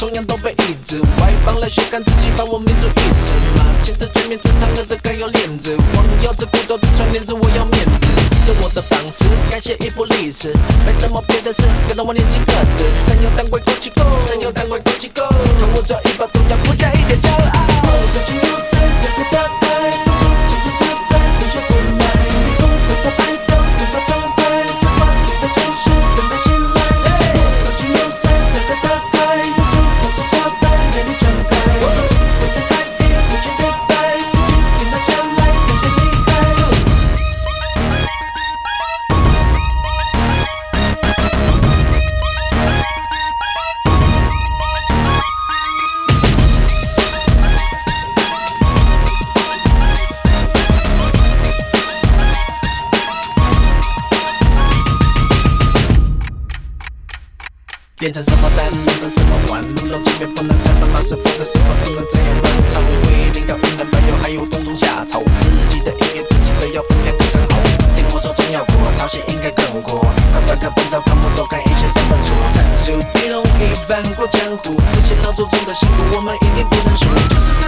同样都被抑制。外邦来宣看自己犯我民族意识嘛，亲自全面正常的这该有链子，网友这骨头的传链子，我要面子，用我的方式改写一部历史，没什么别的事，跟着我年轻个子，神有胆鬼勾起勾，神有胆鬼勾起勾，看我这一把中央附加一点骄傲。热情又在两个大开，动作清楚自在，留下不来，你共会在摆动，嘴巴张开，嘴巴里的真实等待醒来。热情又在两个大开，用手放手插白，美丽全开，我的机会在开业，不去对白，紧紧地拿下来，感谢离开。变成什么蛋，变成什么碗，路漏前面不能太慢，老师傅的时候不能这样乱唱。为领导云南白油，还有冬虫夏草，自己的音乐自己的要分量刚刚好。听我说中药过，抄袭应该更过。快翻个本草纲目，多看一些三本书。参数不容易翻过江湖，这些老祖宗的辛苦，我们一定不能输。